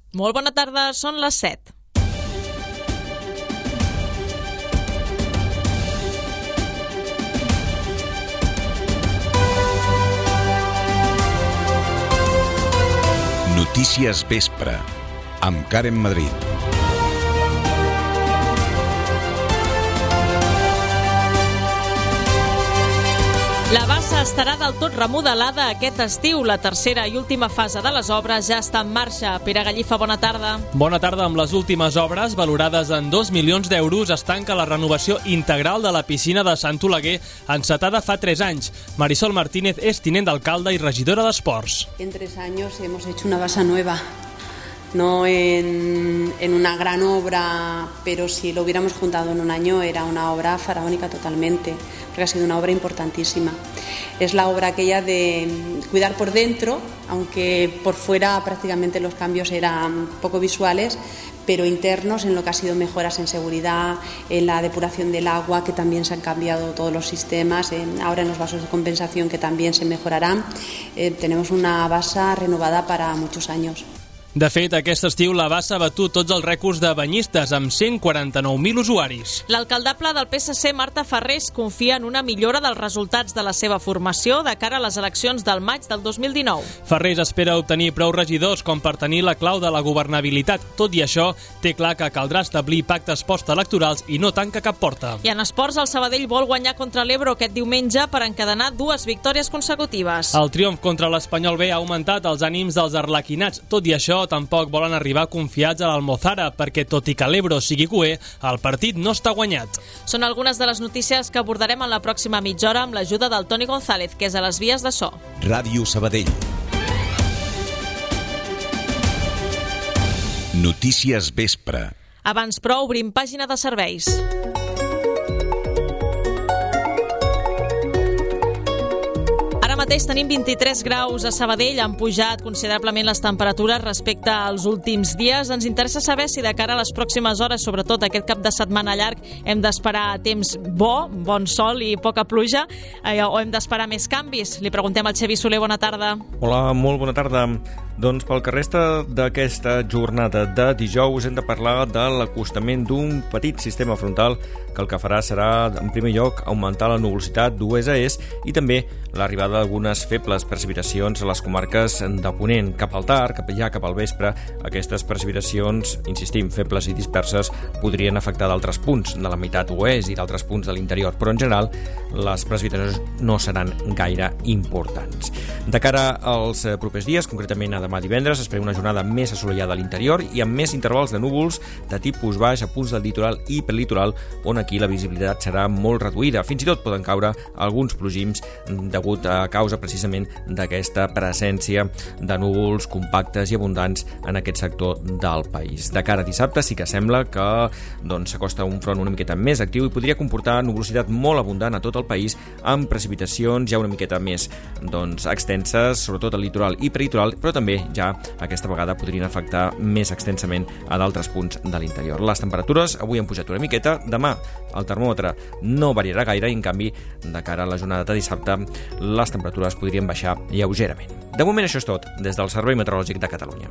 Molt bona tarda, són les 7. Notícies Vespre, amb Karen Madrid. La bassa estarà del tot remodelada aquest estiu. La tercera i última fase de les obres ja està en marxa. Pere Gallifa, bona tarda. Bona tarda. Amb les últimes obres, valorades en 2 milions d'euros, es tanca la renovació integral de la piscina de Sant Oleguer, encetada fa 3 anys. Marisol Martínez és tinent d'alcalde i regidora d'Esports. En 3 años hemos hecho una basa nueva. No en una gran obra, pero si lo hubiéramos juntado en un año era una obra faraónica totalmente, porque ha sido una obra importantísima. Es la obra aquella de cuidar por dentro, aunque por fuera prácticamente los cambios eran poco visuales, pero internos en lo que ha sido mejoras en seguridad, en la depuración del agua, que también se han cambiado todos los sistemas, ahora en los vasos de compensación, que también se mejorarán. Tenemos una basa renovada para muchos años. De fet, aquest estiu la bassa ha batut tots els rècords de banyistes, amb 149.000 usuaris. L'alcaldable del PSC, Marta Farrés, confia en una millora dels resultats de la seva formació de cara a les eleccions del maig del 2019. Farrés espera obtenir prou regidors com per tenir la clau de la governabilitat. Tot i això, té clar que caldrà establir pactes postelectorals i no tanca cap porta. I en esports, el Sabadell vol guanyar contra l'Ebro aquest diumenge per encadenar 2 victòries consecutives. El triomf contra l'Espanyol B ha augmentat els ànims dels arlequinats. Tot i això, tampoc volen arribar confiats a l'Almozara, perquè tot i que l'Ebro sigui cuer, el partit no està guanyat. Són algunes de les notícies que abordarem en la pròxima mitja hora amb l'ajuda del Toni González, que és a les vies de so. Ràdio Sabadell. Notícies Vespre. Abans, però, obrim pàgina de serveis. Mateix tenim 23 graus a Sabadell, han pujat considerablement les temperatures respecte als últims dies. Ens interessa saber si de cara a les pròximes hores, sobretot aquest cap de setmana llarg, hem d'esperar temps bon sol i poca pluja, o hem d'esperar més canvis. Li preguntem al Xavi Soler, bona tarda. Hola, molt bona tarda. Doncs pel que resta d'aquesta jornada de dijous hem de parlar de l'acostament d'un petit sistema frontal que el que farà serà, en primer lloc, augmentar la nuvolositat d'oest a est i també l'arribada d'algunes febles precipitacions a les comarques de Ponent. Cap al tard, cap al vespre, aquestes precipitacions, insistim, febles i disperses, podrien afectar d'altres punts de la meitat oest i d'altres punts de l'interior, però en general les precipitacions no seran gaire importants. De cara als propers dies, concretament a demà divendres, espera una jornada més assolellada a l'interior i amb més intervals de núvols de tipus baix a punts del litoral i prelitoral, on aquí la visibilitat serà molt reduïda. Fins i tot poden caure alguns plogims degut a causa precisament d'aquesta presència de núvols compactes i abundants en aquest sector del país. De cara a dissabte sí que sembla que s'acosta un front una miqueta més actiu i podria comportar nuvolositat molt abundant a tot el país, amb precipitacions ja una miqueta més extenses, sobretot al litoral i prelitoral, però també ja aquesta vegada podrien afectar més extensament a d'altres punts de l'interior. Les temperatures avui han pujat una miqueta, demà el termòmetre no variarà gaire i en canvi de cara a la jornada de dissabte les temperatures podrien baixar lleugerament. De moment això és tot des del Servei Meteorològic de Catalunya.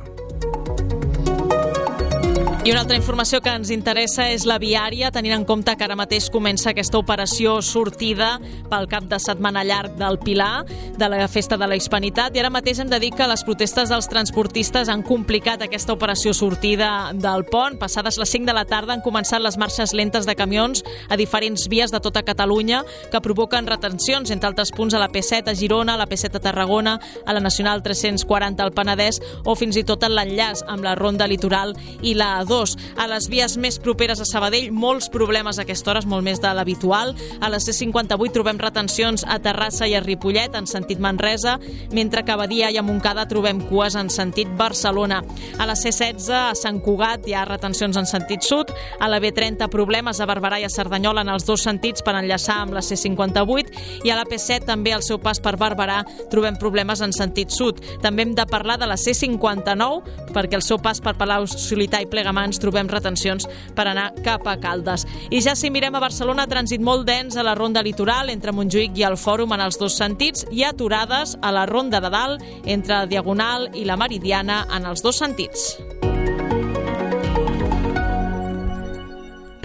I una altra informació que ens interessa és la viària, tenint en compte que ara mateix comença aquesta operació sortida pel cap de setmana llarg del Pilar, de la Festa de la Hispanitat, i ara mateix hem de dir que les protestes dels transportistes han complicat aquesta operació sortida del pont. Passades les 5 de la tarda han començat les marxes lentes de camions a diferents vies de tota Catalunya que provoquen retencions, entre altres punts a la P7 a Girona, a la P7 a Tarragona, a la Nacional 340 al Penedès o fins i tot en l'enllaç amb la Ronda Litoral i la A2. A les vies més properes a Sabadell, molts problemes a aquesta hora, molt més de l'habitual. A la C58 trobem retencions a Terrassa i a Ripollet, en sentit Manresa, mentre que a Badia i a Montcada trobem cues en sentit Barcelona. A la C16, a Sant Cugat, hi ha retencions en sentit sud. A la B30, problemes a Barberà i a Cerdanyola en els dos sentits per enllaçar amb la C58. I a la P7, també al seu pas per Barberà, trobem problemes en sentit sud. També hem de parlar de la C59, perquè al seu pas per Palau-solità i Plegamans trobem retencions per anar cap a Caldes. I ja si mirem a Barcelona, trànsit molt dens a la Ronda Litoral entre Montjuïc i el Fòrum en els dos sentits i aturades a la Ronda de Dalt entre Diagonal i la Meridiana en els dos sentits.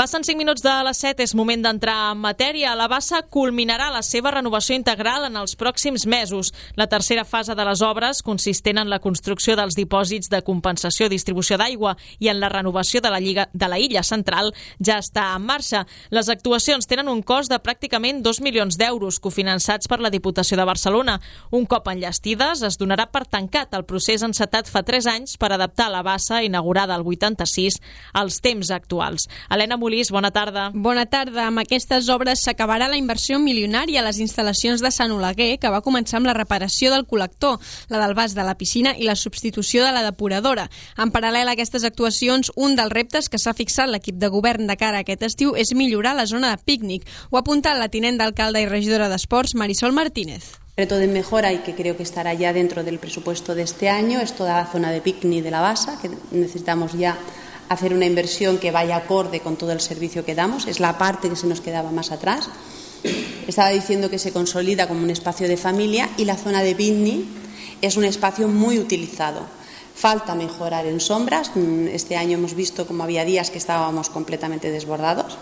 Passen 5 minuts de les 7, és moment d'entrar en matèria. La Bassa culminarà la seva renovació integral en els pròxims mesos. La tercera fase de les obres, consistent en la construcció dels dipòsits de compensació i distribució d'aigua i en la renovació de la illa central, ja està en marxa. Les actuacions tenen un cost de pràcticament 2 milions d'euros, cofinançats per la Diputació de Barcelona. Un cop enllestides, es donarà per tancat el procés encetat fa 3 anys per adaptar la Bassa, inaugurada al 86, als temps actuals. Helena Molís, bona tarda. Bona tarda. Amb aquestes obres s'acabarà la inversió milionària a les instal·lacions de Sant Oleguer, que va començar amb la reparació del col·lector, la del vas de la piscina i la substitució de la depuradora. En paral·lel a aquestes actuacions, un dels reptes que s'ha fixat l'equip de govern de cara a aquest estiu és millorar la zona de pícnic. Ho ha apuntat la tinent d'alcalde i regidora d'Esports, Marisol Martínez. El reto de mejora y que creo que estará ya dentro del presupuesto de este año es toda la zona de picnic de la Bassa, que necesitamos ya hacer una inversión que vaya acorde con todo el servicio que damos. Es la parte que se nos quedaba más atrás. Estaba diciendo que se consolida como un espacio de familia y la zona de picnic es un espacio muy utilizado. Falta mejorar en sombras. Este año hemos visto como había días que estábamos completamente desbordados.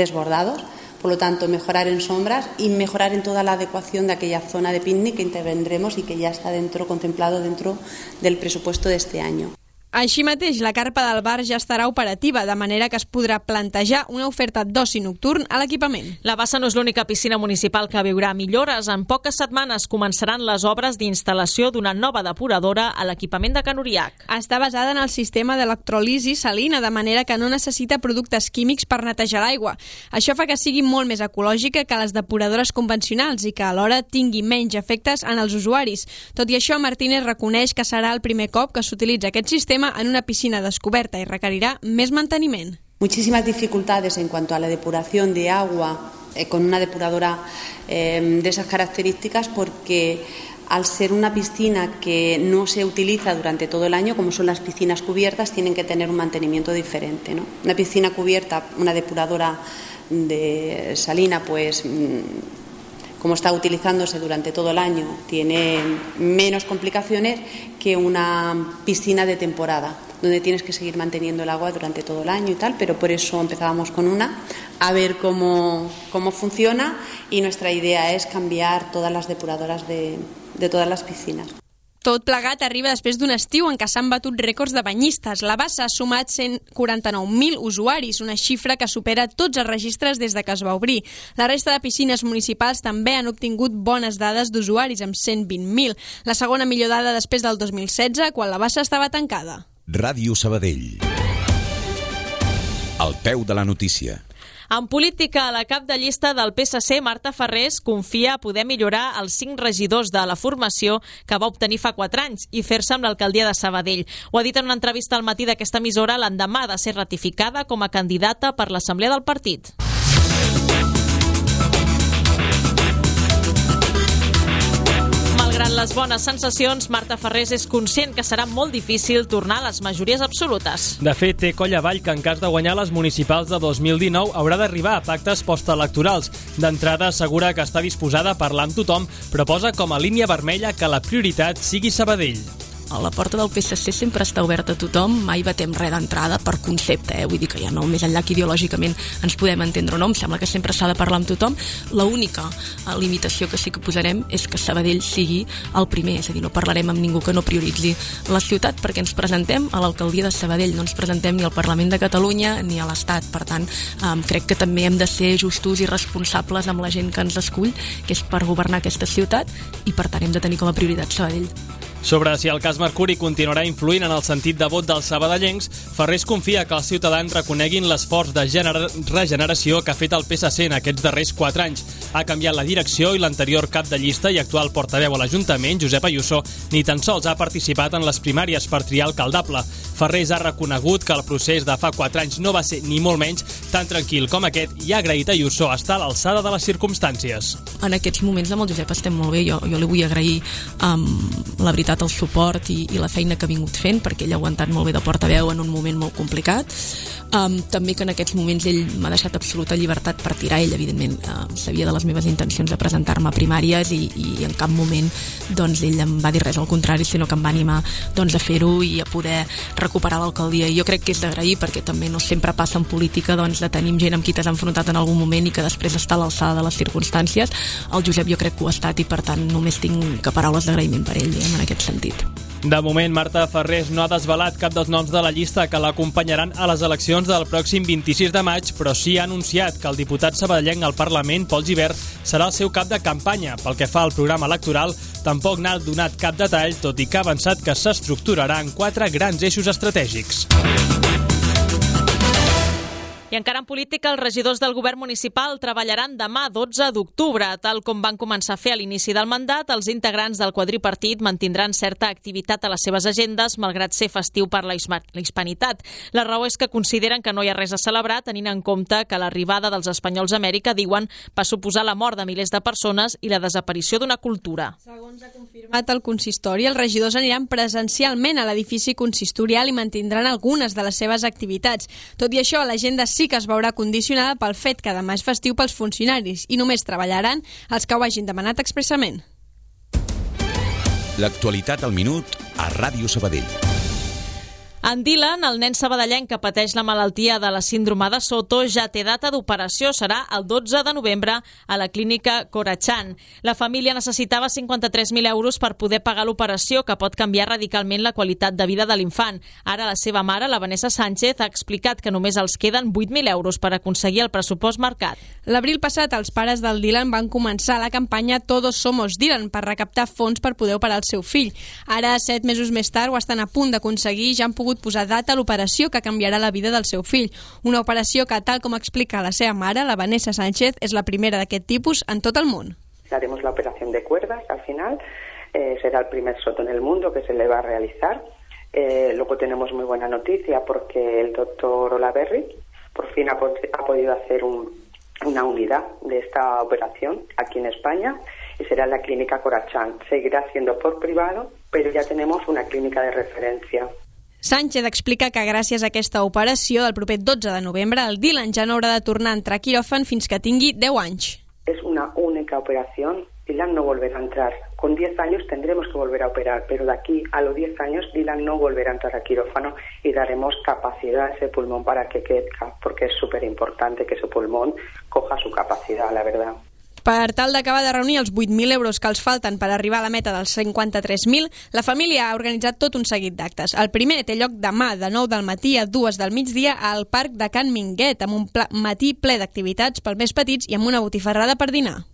Por lo tanto, mejorar en sombras y mejorar en toda la adecuación de aquella zona de picnic que intervendremos y que ya está contemplado dentro del presupuesto de este año. Així mateix, la carpa del bar ja estarà operativa, de manera que es podrà plantejar una oferta d'oci nocturn a l'equipament. La Bassa no és l'única piscina municipal que viurà millores. En poques setmanes començaran les obres d'instal·lació d'una nova depuradora a l'equipament de Can Uriac. Està basada en el sistema d'electròlisi salina, de manera que no necessita productes químics per netejar l'aigua. Això fa que sigui molt més ecològica que les depuradores convencionals i que alhora tingui menys efectes en els usuaris. Tot i això, Martínez reconeix que serà el primer cop que s'utilitza aquest sistema en una piscina descoberta y requerirá més manteniment. Muchísimas dificultades en cuanto a la depuración de agua con una depuradora de esas características, porque al ser una piscina que no se utiliza durante todo el año, como son las piscinas cubiertas, tienen que tener un mantenimiento diferente, ¿no? Una piscina cubierta, una depuradora de salina, pues como está utilizándose durante todo el año, tiene menos complicaciones que una piscina de temporada, donde tienes que seguir manteniendo el agua durante todo el año y tal, pero por eso empezábamos con una, a ver cómo funciona, y nuestra idea es cambiar todas las depuradoras de todas las piscinas. Tot plegat arriba després d'un estiu en què s'han batut rècords de banyistes. La Bassa ha sumat 149.000 usuaris, una xifra que supera tots els registres des de que es va obrir. La resta de piscines municipals també han obtingut bones dades d'usuaris, amb 120.000. La segona millor dada després del 2016, quan la Bassa estava tancada. Ràdio Sabadell. Al peu de la notícia. En política, la cap de llista del PSC, Marta Farrés, confia poder millorar els 5 regidors de la formació que va obtenir fa 4 anys i fer-se amb l'alcaldia de Sabadell. Ho ha dit en una entrevista al matí d'aquesta emissora l'endemà de ser ratificada com a candidata per l'Assemblea del partit. Malgrat les bones sensacions, Marta Farrés és conscient que serà molt difícil tornar a les majories absolutes. De fet, té coll avall que en cas de guanyar les municipals de 2019 haurà d'arribar a pactes postelectorals. D'entrada, assegura que està disposada a parlar amb tothom, però posa com a línia vermella que la prioritat sigui Sabadell. La porta del PSC sempre està oberta a tothom, mai batem res d'entrada per concepte, vull dir que ja no, més enllà que ideològicament ens podem entendre o no, em sembla que sempre s'ha de parlar amb tothom. L'única limitació que sí que posarem és que Sabadell sigui el primer, és a dir, no parlarem amb ningú que no prioritzi la ciutat, perquè ens presentem a l'alcaldia de Sabadell, no ens presentem ni al Parlament de Catalunya ni a l'Estat. Per tant, crec que també hem de ser justos i responsables amb la gent que ens escull, que és per governar aquesta ciutat, i per tant hem de tenir com a prioritat Sabadell. Sobre si el cas Mercuri continuarà influint en el sentit de vot dels sabadellencs, Farrés confia que els ciutadans reconeguin l'esforç de regeneració que ha fet el PSC en aquests darrers 4 anys. Ha canviat la direcció i l'anterior cap de llista i actual portaveu a l'Ajuntament, Josep Ayuso, ni tan sols ha participat en les primàries per triar alcaldable. Farrés ha reconegut que el procés de fa 4 anys no va ser ni molt menys tan tranquil com aquest i ha agraït a Ayuso estar a l'alçada de les circumstàncies. En aquests moments amb el Josep estem molt bé, jo li vull agrair la veritat el suport i la feina que ha vingut fent, perquè ell ha aguantat molt bé de portaveu en un moment molt complicat. També que en aquests moments ell m'ha deixat absoluta llibertat per tirar. Ell, evidentment, sabia de les meves intencions de presentar-me a primàries i en cap moment doncs, ell em va dir res al contrari, sinó que em va animar doncs, a fer-ho i a poder recuperar recuperar l'alcaldia, i jo crec que és d'agrair, perquè també no sempre passa en política de tenir gent amb qui t'has enfrontat en algun moment i que després està a l'alçada de les circumstàncies. El Josep jo crec que ho ha estat, i per tant només tinc que paraules d'agraïment per ell, en aquest sentit. De moment, Marta Ferrés no ha desvelat cap dels noms de la llista que l'acompanyaran a les eleccions del pròxim 26 de maig, però sí ha anunciat que el diputat sabadellenc al Parlament, Pol Gibert, serà el seu cap de campanya. Pel que fa al programa electoral, tampoc n'ha donat cap detall, tot i que ha avançat que s'estructurarà en 4 grans eixos estratègics. I encara en política, els regidors del govern municipal treballaran demà, 12 d'octubre. Tal com van començar a fer a l'inici del mandat, els integrants del quadripartit mantindran certa activitat a les seves agendes, malgrat ser festiu per la hispanitat. La raó és que consideren que no hi ha res a celebrar, tenint en compte que l'arribada dels espanyols a Amèrica, diuen, va suposar la mort de milers de persones i la desaparició d'una cultura. Segons ha confirmat el consistori, els regidors aniran presencialment a l'edifici consistorial i mantindran algunes de les seves activitats. Tot i això, l'agenda sí que es veurà condicionada pel fet que demà és festiu pels funcionaris i només treballaran els que ho hagin demanat expressament. L'actualitat al minut a Ràdio Sabadell. En Dylan, el nen sabadellenc que pateix la malaltia de la síndrome de Soto, ja té data d'operació. Serà el 12 de novembre a la clínica Corachan. La família necessitava 53.000 euros per poder pagar l'operació, que pot canviar radicalment la qualitat de vida de l'infant. Ara la seva mare, la Vanessa Sánchez, ha explicat que només els queden 8.000 euros per aconseguir el pressupost marcat. L'abril passat, els pares del Dylan van començar la campanya Todos Somos Dylan per recaptar fons per poder operar el seu fill. Ara, 7 mesos més tard, ho estan a punt d'aconseguir i ja han pogut posar data a l'operació que canviarà la vida del seu fill. Una operació que, tal com explica la seva mare, la Vanessa Sánchez, és la primera d'aquest tipus en tot el món. Haremos la operación de cuerdas al final, será el primer soto en el mundo que se le va a realizar. Luego tenemos muy buena noticia porque el doctor Olaverri por fin ha podido hacer una unidad de esta operación aquí en España y será en la clínica Corachan. Seguirá siendo por privado, pero ya tenemos una clínica de referencia. Sánchez explica que gràcies a aquesta operació, el proper 12 de novembre, el Dylan ja no haurà de tornar a entrar a quiròfan fins que tingui 10 anys. Es una única operación. Dylan no volverá a entrar. Con 10 años tendremos que volver a operar, pero de aquí a los 10 años Dylan no volverá a entrar a quirófano y daremos capacidad a ese pulmón para que crezca, porque es súper importante que su pulmón coja su capacidad, la verdad. Per tal d'acabar de reunir els 8.000 euros que els falten per arribar a la meta dels 53.000, la família ha organitzat tot un seguit d'actes. El primer té lloc demà, de 9 del matí a 2 del migdia, al Parc de Can Minguet, amb un matí ple d'activitats pels més petits i amb una botifarrada per dinar.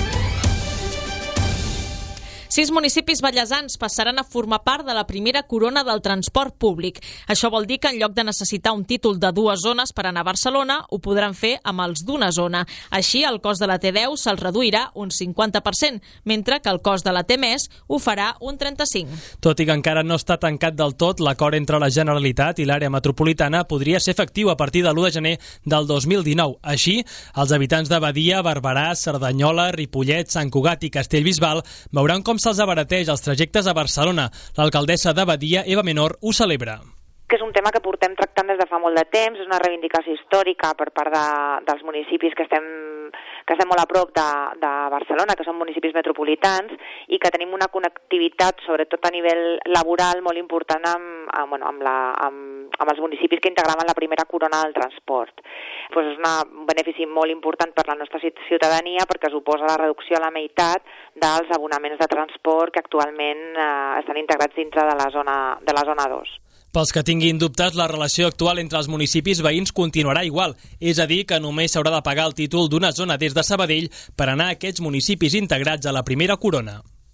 6 municipis vallesans passaran a formar part de la primera corona del transport públic. Això vol dir que en lloc de necessitar un títol de 2 zones per anar a Barcelona, ho podran fer amb els d'una zona. Així, el cost de la T10 se'ls reduirà un 50%, mentre que el cost de la T-Més ho farà un 35%. Tot i que encara no està tancat del tot, l'acord entre la Generalitat i l'àrea metropolitana podria ser efectiu a partir de l'1 de gener del 2019. Així, els habitants de Badia, Barberà, Cerdanyola, Ripollet, Sant Cugat i Castellbisbal veuran com se'ls abarateix els trajectes a Barcelona. L'alcaldessa de Badia, Eva Menor, ho celebra. Que és un tema que portem tractant des de fa molt de temps, és una reivindicació històrica per part dels municipis que estem molt a prop de Barcelona, que són municipis metropolitans, i que tenim una connectivitat, sobretot a nivell laboral, molt important amb els municipis que integraven la primera corona del transport. Pues és un benefici molt important per la nostra ciutadania perquè suposa la reducció a la meitat dels abonaments de transport que actualment estan integrats dintre de la zona 2. Pels que tinguin dubtes, la relació actual entre els municipis veïns continuarà igual, és a dir, que només s'haurà de pagar el títol d'una zona des de Sabadell per anar a aquests municipis integrats a la primera corona.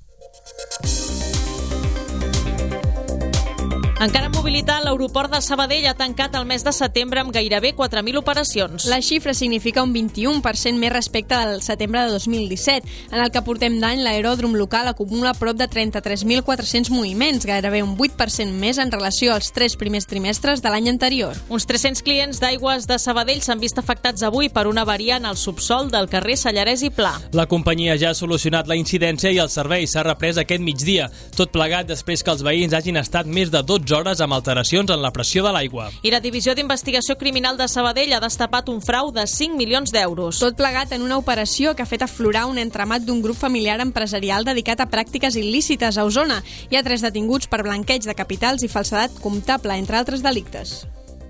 Encara en mobilitat, l'aeroport de Sabadell ha tancat el mes de setembre amb gairebé 4.000 operacions. La xifra significa un 21% més respecte al setembre de 2017. En el que portem d'any, l'aeròdrom local acumula prop de 33.400 moviments, gairebé un 8% més en relació als 3 primers trimestres de l'any anterior. Uns 300 clients d'Aigües de Sabadell s'han vist afectats avui per una avaria en el subsol del carrer Sallarès i Pla. La companyia ja ha solucionat la incidència i el servei s'ha reprès aquest migdia, tot plegat després que els veïns hagin estat més de 12 12 hores amb alteracions en la pressió de l'aigua. I la Divisió d'Investigació Criminal de Sabadell ha destapat un frau de 5 milions d'euros. Tot plegat en una operació que ha fet aflorar un entramat d'un grup familiar empresarial dedicat a pràctiques il·lícites a Osona. Hi ha 3 detinguts per blanqueig de capitals i falsedat comptable, entre altres delictes.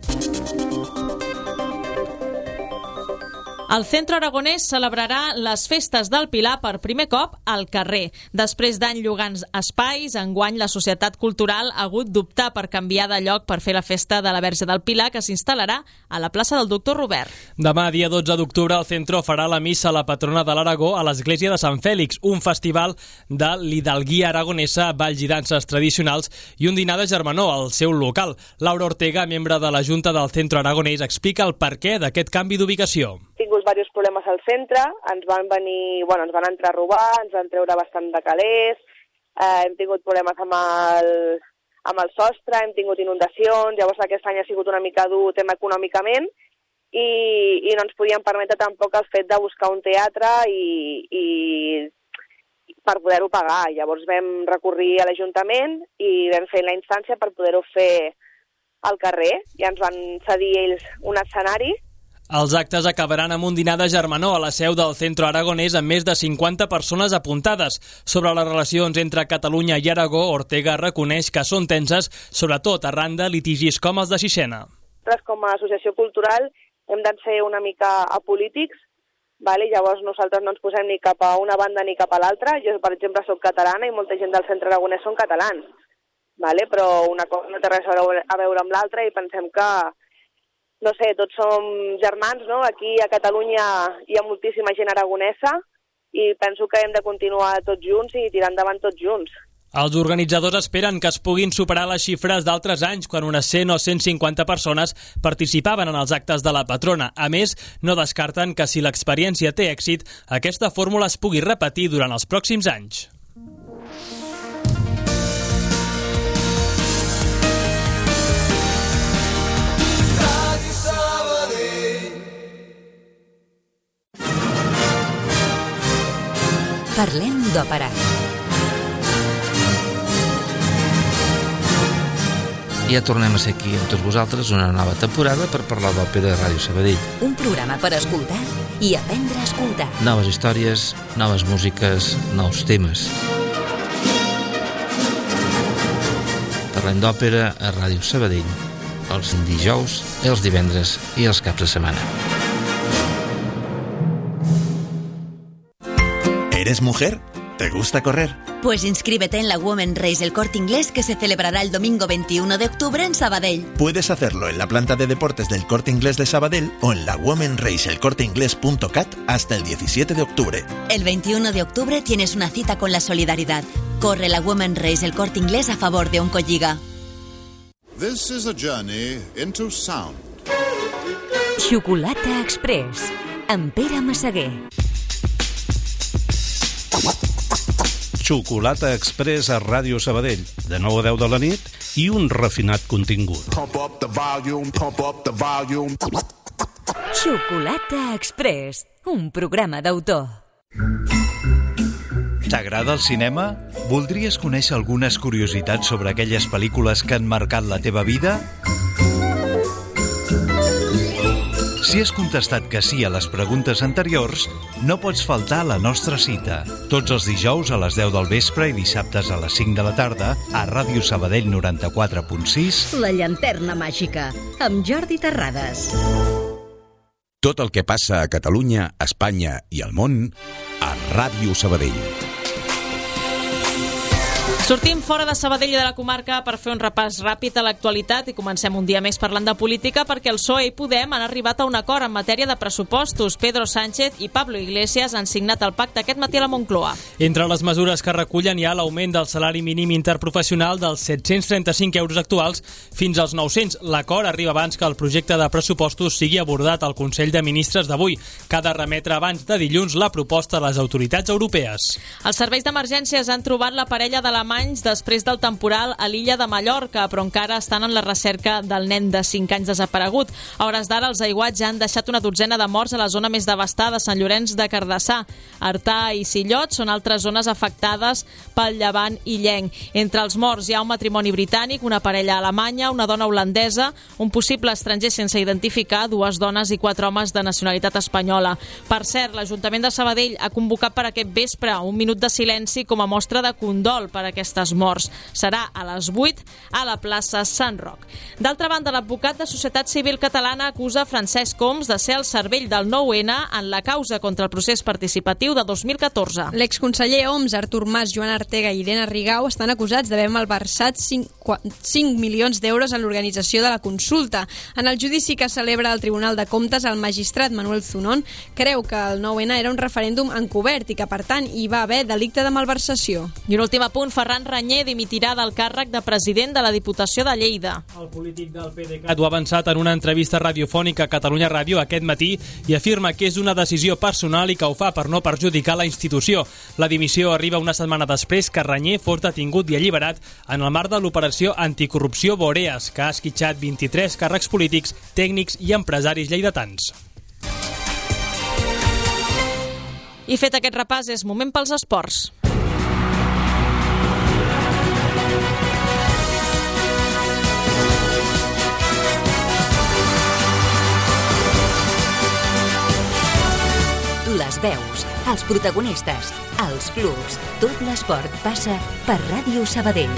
El Centre Aragonès celebrarà les festes del Pilar per primer cop al carrer. Després d'any llogant espais, enguany la Societat Cultural ha hagut d'optar per canviar de lloc per fer la festa de la Verge del Pilar, que s'instal·larà a la plaça del Doctor Robert. Demà, dia 12 d'octubre, el centre farà la missa a la patrona de l'Aragó a l'església de Sant Fèlix, un festival de l'hidalguia aragonesa, balls i danses tradicionals i un dinar de germanor al seu local. Laura Ortega, membre de la Junta del Centre Aragonès, explica el perquè d'aquest canvi d'ubicació. Tingut diversos problemes al centre, ens van entrar a robar, ens van treure bastant de calés, hem tingut problemes amb el sostre, hem tingut inundacions, llavors aquest any ha sigut una mica dur tema econòmicament i no ens podíem permetre tampoc el fet de buscar un teatre i per poder-ho pagar. Llavors vam recórrer a l'Ajuntament i vam fer la instància per poder-ho fer al carrer i ens van cedir ells un escenari. Els actes acabaran amb un dinar de germanor a la seu del Centre Aragonès amb més de 50 persones apuntades. Sobre les relacions entre Catalunya i Aragó, Ortega reconeix que són tenses, sobretot arran de litigis com els de Sixena. Nosaltres, com a associació cultural, hem de ser una mica apolítics, vale? Llavors nosaltres no ens posem ni cap a una banda ni cap a l'altra. Jo, per exemple, soc catalana i molta gent del Centre Aragonès són catalans, vale? Però una cosa no té res a veure amb l'altra i pensem que no sé, tots som germans, no? Aquí a Catalunya hi ha moltíssima gent aragonesa i penso que hem de continuar tots junts i tirar endavant tots junts. Els organitzadors esperen que es puguin superar les xifres d'altres anys, quan unes 100 o 150 persones participaven en els actes de la patrona. A més, no descarten que si l'experiència té èxit, aquesta fórmula es pugui repetir durant els pròxims anys. Parlem d'òpera. Ja tornem a ser aquí amb tots vosaltres una nova temporada per parlar d'òpera a Ràdio Sabadell. Un programa per escoltar i aprendre a escoltar. Noves històries, noves músiques, nous temes. Parlem d'òpera a Ràdio Sabadell, els dijous, els divendres i els caps de setmana. ¿Eres mujer? ¿Te gusta correr? Pues inscríbete en la Women's Race El Corte Inglés, que se celebrará el domingo 21 de octubre en Sabadell. Puedes hacerlo en la planta de deportes del Corte Inglés de Sabadell o en la womenraceelcorteinglés.cat hasta el 17 de octubre. El 21 de octubre tienes una cita con la solidaridad. Corre la Women's Race El Corte Inglés a favor de Oncolliga. This is a journey into sound. Xocolata Express, amb Pere Massaguer. Xocolata Express a Ràdio Sabadell, de 9 a 10 de la nit i un refinat contingut. Xocolata Express, un programa d'autor. T'agrada el cinema? Voldries conèixer algunes curiositats sobre aquelles pel·lícules que han marcat la teva vida? Si has contestat que sí a les preguntes anteriors, no pots faltar a la nostra cita. Tots els dijous a les 10 del vespre i dissabtes a les 5 de la tarda a Ràdio Sabadell 94.6. La llanterna màgica, amb Jordi Terrades. Tot el que passa a Catalunya, Espanya i al món a Ràdio Sabadell. Sortim fora de Sabadell i de la comarca per fer un repàs ràpid a l'actualitat i comencem un dia més parlant de política, perquè el PSOE i Podem han arribat a un acord en matèria de pressupostos. Pedro Sánchez i Pablo Iglesias han signat el pacte aquest matí a la Moncloa. Entre les mesures que recullen hi ha l'augment del salari mínim interprofessional dels 735 euros actuals fins als 900. L'acord arriba abans que el projecte de pressupostos sigui abordat al Consell de Ministres d'avui, que ha de remetre abans de dilluns la proposta a les autoritats europees. Els serveis d'emergències han trobat la parella de la alemanys després del temporal a l'illa de Mallorca, però encara estan en la recerca del nen de 5 anys desaparegut. A hores d'ara, els aiguats ja han deixat una dotzena de morts a la zona més devastada, Sant Llorenç de Cardassar. Artà i Sillot són altres zones afectades pel llevant illenc. Entre els morts hi ha un matrimoni britànic, una parella alemanya, una dona holandesa, un possible estranger sense identificar, 2 dones i 4 homes de nacionalitat espanyola. Per cert, l'Ajuntament de Sabadell ha convocat per aquest vespre un minut de silenci com a mostra de condol per aquestes morts. Serà a les 8 a la plaça Sant Roc. D'altra banda, l'advocat de Societat Civil Catalana acusa Francesc Homs de ser el cervell del 9-N en la causa contra el procés participatiu de 2014. L'exconseller Homs, Artur Mas, Joan Artega i Irene Rigau estan acusats d'haver malversat 5 milions d'euros en l'organització de la consulta. En el judici que celebra el Tribunal de Comptes, el magistrat Manuel Zunón creu que el 9-N era un referèndum encobert i que, per tant, hi va haver delicte de malversació. I un últim apunt, Ferran Ranyer dimitirà del càrrec de president de la Diputació de Lleida. El polític del PDeCAT ho ha avançat en una entrevista radiofònica a Catalunya Ràdio aquest matí i afirma que és una decisió personal i que ho fa per no perjudicar la institució. La dimissió arriba una setmana després que Ranyer fos detingut i alliberat en el marc de l'operació anticorrupció Boreas, que ha esquitxat 23 càrrecs polítics, tècnics i empresaris lleidatans. I fet aquest repàs, és moment pels esports. Les veus, els protagonistes, els clubs, tot l'esport passa per Ràdio Sabadell.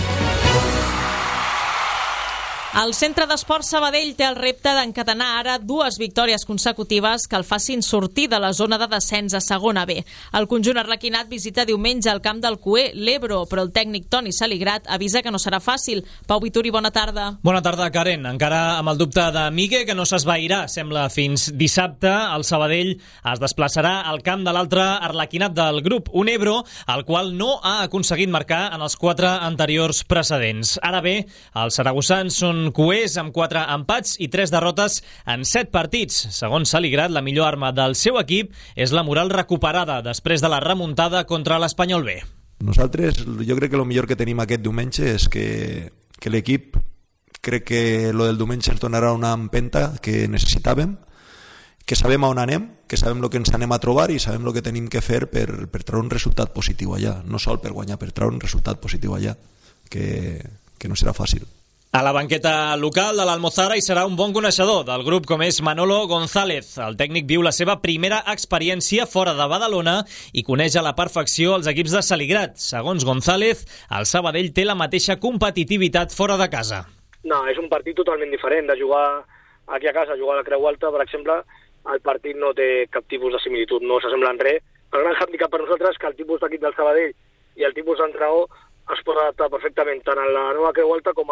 El Centre d'Esport Sabadell té el repte d'encadenar ara 2 victòries consecutives que el facin sortir de la zona de descens a segona B. El conjunt arlequinat visita diumenge al camp del Cué, l'Ebro, però el tècnic Toni Saligrat avisa que no serà fàcil. Pau Vituri, bona tarda. Bona tarda, Karen. Encara amb el dubte de Migue, que no s'esvairà, sembla, fins dissabte. El Sabadell es desplaçarà al camp de l'altre arlequinat del grup, un Ebro, el qual no ha aconseguit marcar en els 4 anteriors precedents. Ara bé, els saragossans són coers amb 4 empats i 3 derrotes en 7 partits. Segons Saligrat, la millor arma del seu equip és la moral recuperada després de la remuntada contra l'Espanyol B. Nosaltres, jo crec que el millor que tenim aquest diumenge és que l'equip, crec que lo del diumenge ens donarà una empenta que necessitàvem, que sabem on anem, que sabem el que ens anem a trobar i sabem el que tenim que fer per treure un resultat positiu allà, no sol per guanyar, per treure un resultat positiu allà, que no serà fàcil. A la banqueta local de l'Almozara hi serà un bon coneixedor del grup com és Manolo González. El tècnic viu la seva primera experiència fora de Badalona i coneix a la perfecció els equips de Saligrat. Segons González, el Sabadell té la mateixa competitivitat fora de casa. No, és un partit totalment diferent de jugar aquí a casa, jugar a la Creu Alta, per exemple. El partit no té cap tipus de similitud, no s'assembla en res. El gran hàndicap per nosaltres és que el tipus d'equip del Sabadell i el tipus d'entrenador es pot adaptar perfectament tant a la nova Creu Alta com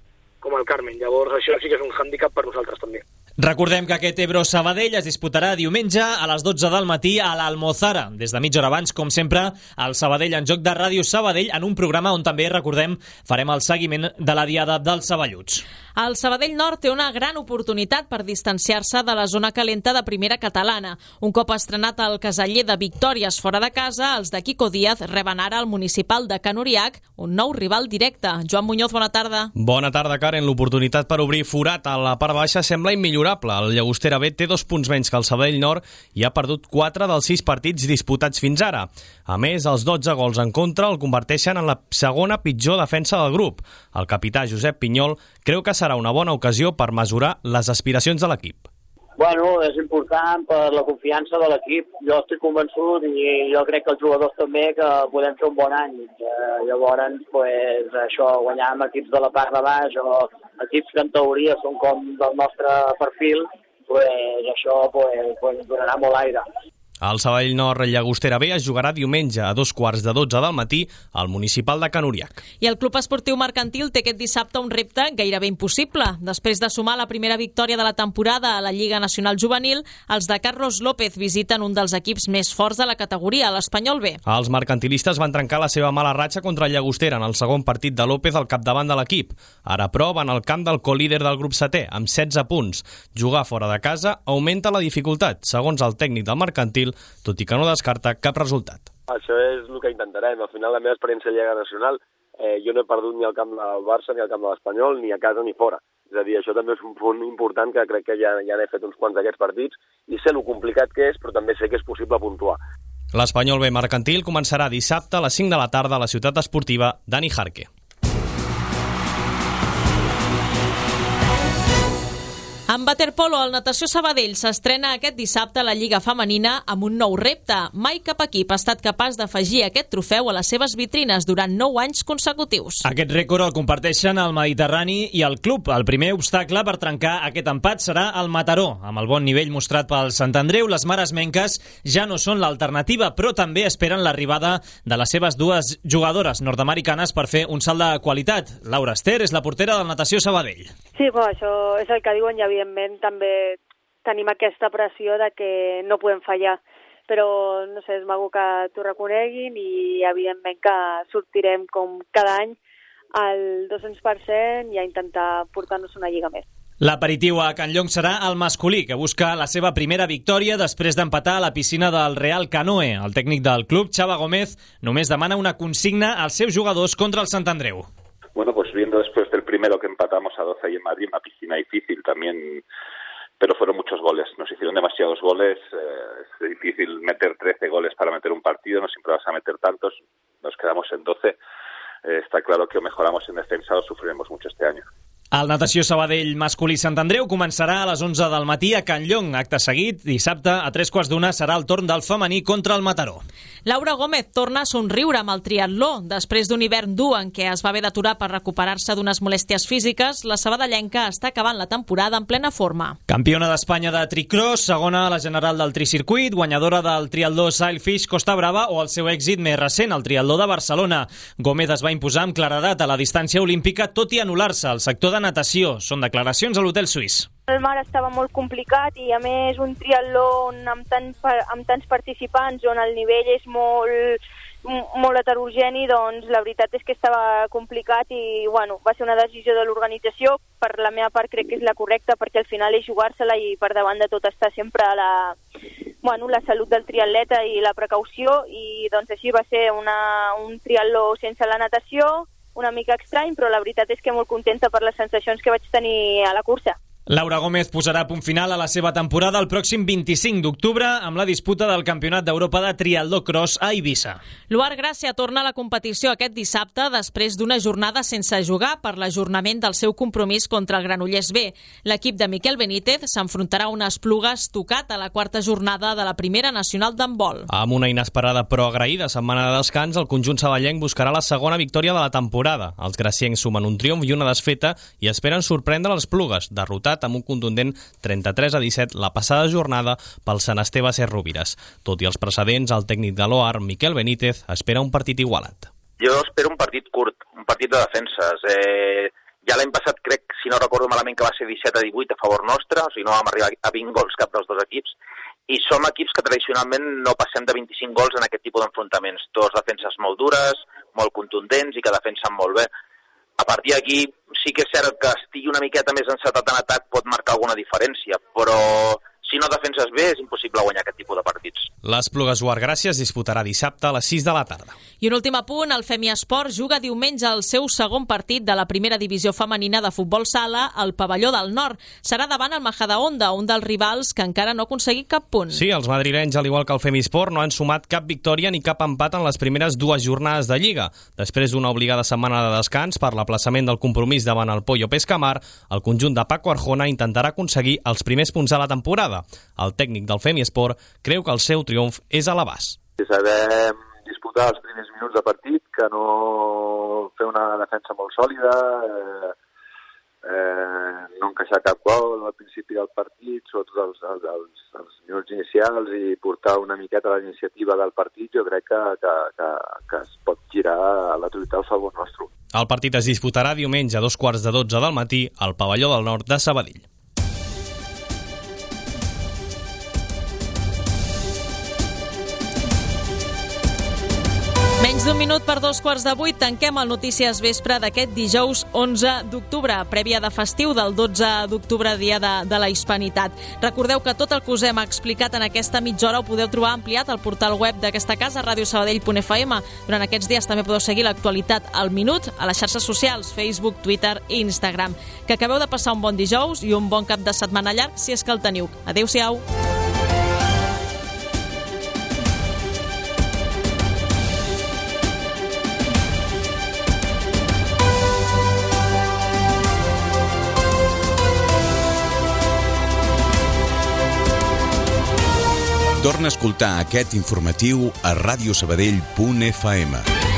al Carmen. Llavors això sí que és un hàndicap per nosaltres també. Recordem que aquest Ebro-Sabadell es disputarà diumenge a les 12 del matí a l'Almozara. Des de mitja hora abans, com sempre, el Sabadell en joc de Ràdio Sabadell en un programa on també, recordem, farem el seguiment de la Diada dels Saballuts. El Sabadell Nord té una gran oportunitat per distanciar-se de la zona calenta de primera catalana. Un cop estrenat el caseller de victòries fora de casa, els de Quico Díaz reben ara el municipal de Can Uriac, un nou rival directe. Joan Muñoz, bona tarda. Bona tarda, Karen. L'oportunitat per obrir forat a la part baixa sembla immillorable. El Llagostera B té 2 punts menys que el Sabadell Nord i ha perdut 4 dels 6 partits disputats fins ara. A més, els 12 gols en contra el converteixen en la segona pitjor defensa del grup. El capità Josep Pinyol creu que serà una bona ocasió per mesurar les aspiracions de l'equip. Bueno, és important per la confiança de l'equip. Jo estic convençut i jo crec que els jugadors també que podem fer un bon any. Llavors, pues, això, guanyar amb equips de la part de baix o equips que en teoria són com del nostre perfil, pues, això pues, ens donarà molt aire. El Sabadell Nord Llagostera B es jugarà diumenge a 2:15 del matí al municipal de Can Uriac. I el Club Esportiu Mercantil té aquest dissabte un repte gairebé impossible. Després de sumar la primera victòria de la temporada a la Lliga Nacional Juvenil, els de Carlos López visiten un dels equips més forts de la categoria, l'Espanyol B. Els mercantilistes van trencar la seva mala ratxa contra el Llagostera en el segon partit de López al capdavant de l'equip. Ara, però, van al camp del colíder del grup 7è, amb 16 punts. Jugar fora de casa augmenta la dificultat, segons el tècnic del Mercantil, tot i que no descarta cap resultat. Això és el que intentarem. Al final, la meva experiència a Lliga Nacional jo no he perdut ni al camp del Barça, ni al camp de l'Espanyol, ni a casa ni fora. És a dir, això també és un punt important que crec que ja n'he fet uns quants d'aquests partits i sé lo complicat que és, però també sé que és possible puntuar. L'Espanyol B Mercantil començarà dissabte a les 5 de la tarda a la ciutat esportiva Dani Jarque. En waterpolo, el Natació Sabadell s'estrena aquest dissabte a la Lliga Femenina amb un nou repte. Mai cap equip ha estat capaç d'afegir aquest trofeu a les seves vitrines durant 9 anys consecutius. Aquest rècord el comparteixen el Mediterrani i el club. El primer obstacle per trencar aquest empat serà el Mataró. Amb el bon nivell mostrat pel Sant Andreu, les maresmenques ja no són l'alternativa, però també esperen l'arribada de les seves dues jugadores nord-americanes per fer un salt de qualitat. Laura Ester és la portera del Natació Sabadell. Sí, però això és el que diuen i evidentment també tenim aquesta pressió de que no podem fallar, però no sé, és maco que t'ho reconeguin i evidentment que sortirem com cada any al 200% i a intentar portar-nos una lliga més. L'aperitiu a Can Llong serà el masculí, que busca la seva primera victòria després d'empatar a la piscina del Real Canoe. El tècnic del club, Chava Gómez, només demana una consigna als seus jugadors contra el Sant Andreu. Bueno, pues viendo después del primero que empatamos a 12 ahí en Madrid, una piscina difícil también, pero fueron muchos goles. Nos hicieron demasiados goles, es difícil meter 13 goles para meter un partido, no siempre vas a meter tantos, nos quedamos en 12. Está claro que o mejoramos en defensa o sufriremos mucho este año. El Natació Sabadell masculí Sant Andreu començarà a les 11 del matí a Can Llong. Acte seguit, dissabte, a 3:15 serà el torn del femení contra el Mataró. Laura Gómez torna a somriure amb el triatló. Després d'un hivern dur en què es va haver d'aturar per recuperar-se d'unes molèsties físiques, la sabadellenca està acabant la temporada en plena forma. Campiona d'Espanya de tricross, segona a la general del tricircuit, guanyadora del triatló Sailfish Costa Brava o el seu èxit més recent, el triatló de Barcelona. Gómez es va imposar amb claredat a la distància olímpica, tot i anul·lar-se al sector de natació. Són declaracions a l'Hotel Suís. El mar estava molt complicat i a més un triatló amb tants participants on el nivell és molt heterogeni, doncs la veritat és que estava complicat i bueno, va ser una decisió de l'organització. Per la meva part crec que és la correcta perquè al final és jugar-se-la i per davant de tot està sempre la salut del triatleta i la precaució i doncs així va ser un triatló sense la natació, una mica estrany, però la veritat és que molt contenta per les sensacions que vaig tenir a la cursa. Laura Gómez posarà punt final a la seva temporada el pròxim 25 d'octubre amb la disputa del Campionat d'Europa de Triatló Cross a Eivissa. L'Uar Gràcia torna a la competició aquest dissabte després d'una jornada sense jugar per l'ajornament del seu compromís contra el Granollers B. L'equip de Miquel Benítez s'enfrontarà a un Esplugues tocat a la quarta jornada de la primera nacional d'handbol. Amb una inesperada però agraïda setmana de descans, el conjunt saballenc buscarà la segona victòria de la temporada. Els graciencs sumen un triomf i una desfeta i esperen sorprendre les Esplugues, derrotat amb un contundent 33-17 la passada jornada pel Sant Esteve Ses Rovires. Tot i els precedents, el tècnic de l'OAR, Miquel Benítez, espera un partit igualat. Jo espero un partit curt, un partit de defenses. Ja l'any passat crec, si no recordo malament, que va ser 17-18 a favor nostre, o sigui, no vam arribar a 20 gols cap dels dos equips, i som equips que tradicionalment no passem de 25 gols en aquest tipus d'enfrontaments. Dos defenses molt dures, molt contundents i que defensen molt bé. A partir d'aquí sí que és cert que estigui una miqueta més encetat en atac pot marcar alguna diferència, però si no defenses bé és impossible guanyar aquest tipus de partits. L'Esplugues Uar Gràcia es disputarà dissabte a les 6 de la tarda. I un últim apunt, el Femi Esport juga diumenge el seu segon partit de la primera divisió femenina de futbol sala al Pavelló del Nord. Serà davant el Majadahonda, un dels rivals que encara no ha aconseguit cap punt. Sí, els madrilenys, al igual que el Femi Esport, no han sumat cap victòria ni cap empat en les primeres dues jornades de Lliga. Després d'una obligada setmana de descans per l'aplaçament del compromís davant el Pollo Pescamar, el conjunt de Paco Arjona intentarà aconseguir els primers punts de la temporada. El tècnic del Femi Esport creu que el seu triomf és a l'abast. Sabem disputar els primers minuts de partit, que no fer una defensa molt sòlida, no encaixar cap gol al principi del partit, sobretot els minuts inicials, i portar una miqueta la iniciativa del partit, jo crec que es pot girar la truita al favor nostre. El partit es disputarà diumenge a 2:15 del matí al Pavelló del Nord de Sabadell. Menys d'un minut per 7:45, tanquem el Notícies Vespre d'aquest dijous 11 d'octubre, prèvia de festiu del 12 d'octubre, dia de la Hispanitat. Recordeu que tot el que us hem explicat en aquesta mitja hora ho podeu trobar ampliat al portal web d'aquesta casa, radiosabadell.fm. Durant aquests dies també podeu seguir l'actualitat al minut a les xarxes socials, Facebook, Twitter i Instagram. Que acabeu de passar un bon dijous i un bon cap de setmana llarg, si és que el teniu. Adéu-siau. Torna a escoltar aquest informatiu a radiosabadell.fm.